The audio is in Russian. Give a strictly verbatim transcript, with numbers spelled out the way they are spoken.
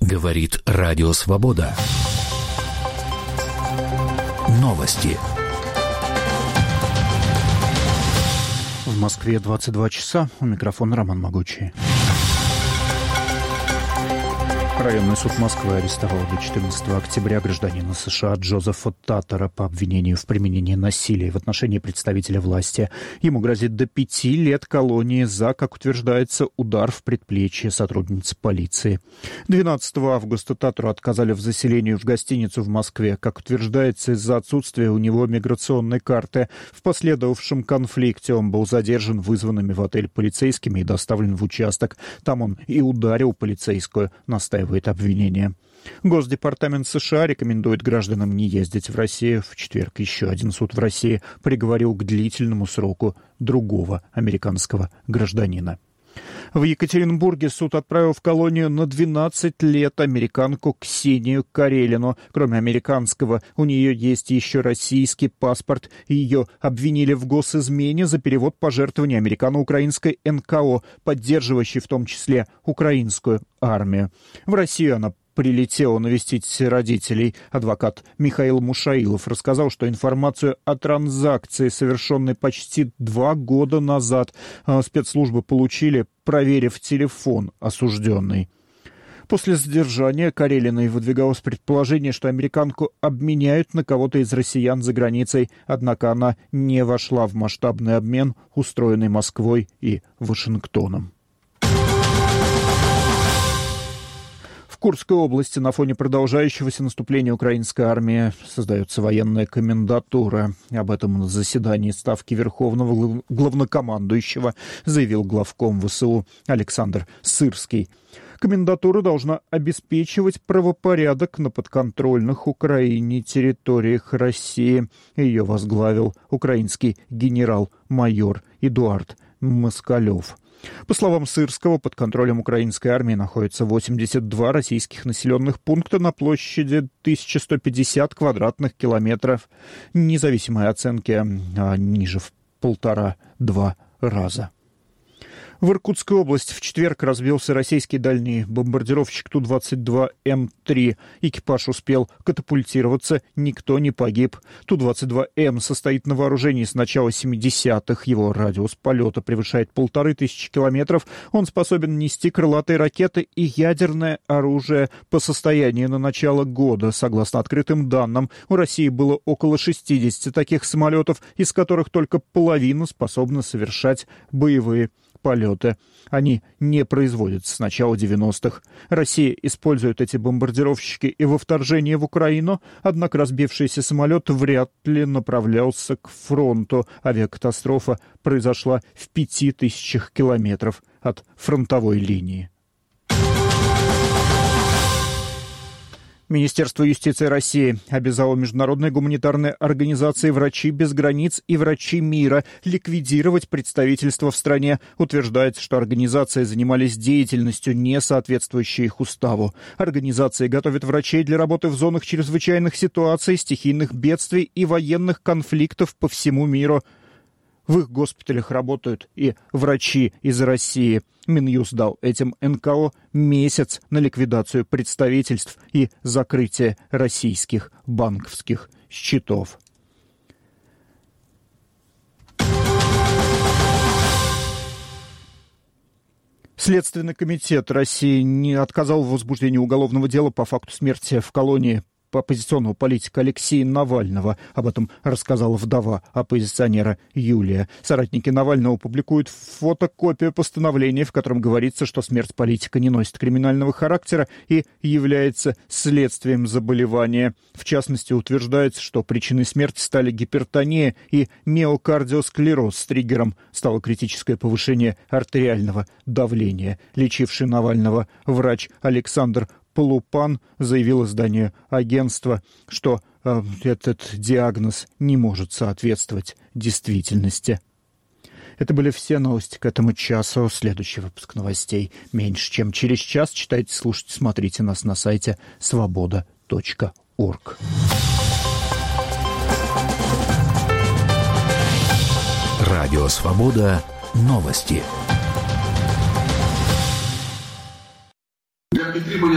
Говорит Радио Свобода. Новости. В Москве двадцать два часа. У микрофона Роман Могучий. Районный суд Москвы арестовал до четырнадцатого октября гражданина США Джозефа Таттера по обвинению в применении насилия в отношении представителя власти. Ему грозит до пяти лет колонии за, как утверждается, удар в предплечье сотрудницы полиции. двенадцатого августа Таттеру отказали в заселении в гостиницу в Москве, как утверждается, из-за отсутствия у него миграционной карты. В последовавшем конфликте он был задержан вызванными в отель полицейскими и доставлен в участок. Там он и ударил полицейскую, настаивает обвинение. Госдепартамент США рекомендует гражданам не ездить в Россию. В четверг еще один суд в России приговорил к длительному сроку другого американского гражданина. В Екатеринбурге суд отправил в колонию на двенадцать лет американку Ксению Карелину. Кроме американского, у нее есть еще российский паспорт. Ее обвинили в госизмене за перевод пожертвований американо-украинской эн ка о, поддерживающей в том числе украинскую армию. В Россию она прилетела навестить родителей. Адвокат Михаил Мушаилов рассказал, что информацию о транзакции, совершенной почти два года назад, спецслужбы получили, проверив телефон осужденной. После задержания Карелиной выдвигалось предположение, что американку обменяют на кого-то из россиян за границей, однако она не вошла в масштабный обмен, устроенный Москвой и Вашингтоном. В Курской области на фоне продолжающегося наступления украинской армии создается военная комендатура. Об этом на заседании Ставки Верховного Главнокомандующего заявил главком вэ эс у Александр Сырский. Комендатура должна обеспечивать правопорядок на подконтрольных Украине территориях России. Ее возглавил украинский генерал-майор Эдуард Москалев. По словам Сырского, под контролем украинской армии находится восемьдесят два российских населенных пункта на площади тысяча сто пятьдесят квадратных километров. Независимые оценки а ниже в полтора-два раза. В Иркутской области в четверг разбился российский дальний бомбардировщик Ту двадцать два Эм три. Экипаж успел катапультироваться, никто не погиб. Ту двадцать два Эм состоит на вооружении с начала семидесятых. Его радиус полета превышает полторы тысячи километров. Он способен нести крылатые ракеты и ядерное оружие. По состоянию на начало года, согласно открытым данным, у России было около шестидесяти таких самолетов, из которых только половина способна совершать боевые полеты. Они не производятся с начала девяностых. Россия использует эти бомбардировщики и во вторжении в Украину, однако разбившийся самолет вряд ли направлялся к фронту. Авиакатастрофа произошла в пяти тысячах километров от фронтовой линии. Министерство юстиции России обязало международные гуманитарные организации «Врачи без границ» и «Врачи мира» ликвидировать представительство в стране. Утверждается, что организации занимались деятельностью, не соответствующей их уставу. Организации готовят врачей для работы в зонах чрезвычайных ситуаций, стихийных бедствий и военных конфликтов по всему миру. В их госпиталях работают и врачи из России. Минюст дал этим эн ка о месяц на ликвидацию представительств и закрытие российских банковских счетов. Следственный комитет России не отказал в возбуждении уголовного дела по факту смерти в колонии оппозиционного политика Алексея Навального. Об этом рассказала вдова оппозиционера Юлия. Соратники Навального публикуют фотокопию постановления, в котором говорится, что смерть политика не носит криминального характера и является следствием заболевания. В частности, утверждается, что причиной смерти стали гипертония и миокардиосклероз. С триггером стало критическое повышение артериального давления. Лечивший Навального врач Александр Полупан заявил изданию агентства, что э, этот диагноз не может соответствовать действительности. Это были все новости к этому часу. Следующий выпуск новостей меньше, чем через час. Читайте, слушайте, смотрите нас на сайте свобода точка орг. Радио «Свобода». Новости.